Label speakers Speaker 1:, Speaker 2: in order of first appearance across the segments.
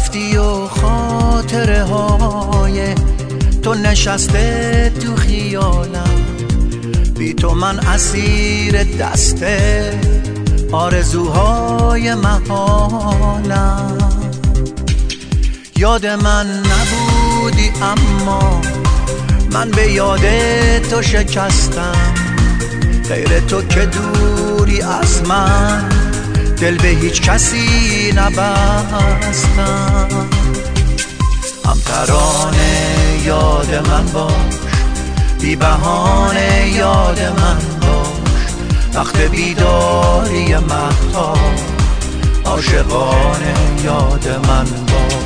Speaker 1: رفتی و خاطره های تو نشسته تو خیالم، بی تو من اسیر دست آرزوهای محالم. یاد من نبودی اما من به یاد تو شکستم، غیر تو که دوری از من دل به هیچ کسی نبستم. هم ترانه یاد من باش، بی بهانه یاد من باش، وقت بیداری مهتاب عاشقانه یاد من باش.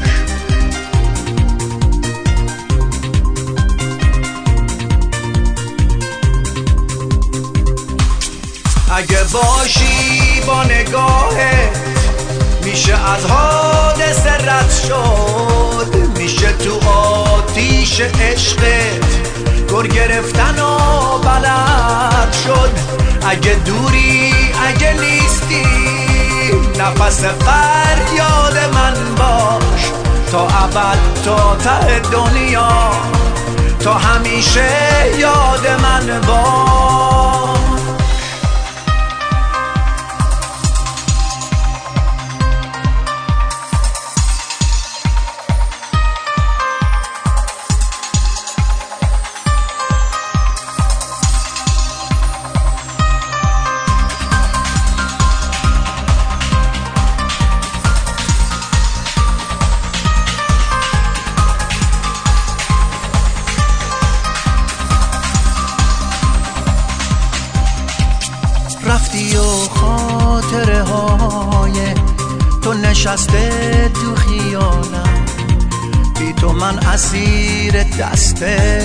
Speaker 1: اگه باشی با نگاهت میشه از حادثه رد شد، میشه تو آتیش عشقت گر گرفتن و بلد شد. اگه دوری اگه نیستی نفس فریاد من باش، تا ابد تا ته دنیا تا همیشه یاد من باش. رفتی و خاطره های تو نشسته تو خیالم، بی تو من اسیر دست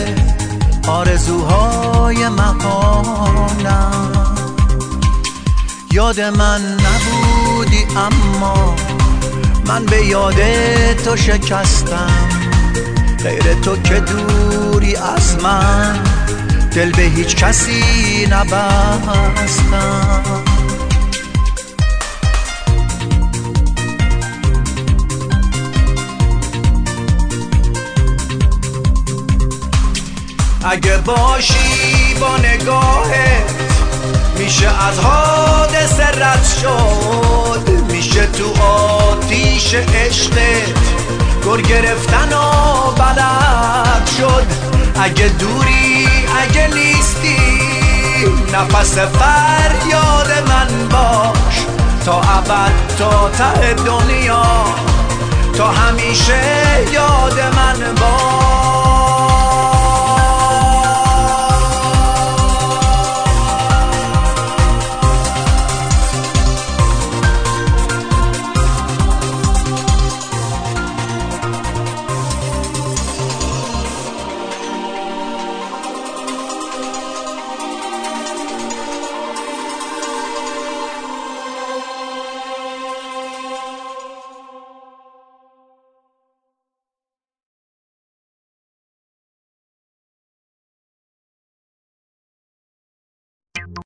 Speaker 1: آرزوهای محالم. یاد من نبودی اما من به یاد تو شکستم، غیر تو که دوری از من دل به هیچ کسی نبستم. اگه باشی با نگاهت میشه از حادثه رد شد، میشه تو آتیش عشقت گر گرفتن و بلد شد. اگه دوری اگه نیستی نفس فریاد من باش، تا ابد تا ته دنیا تا همیشه یاد من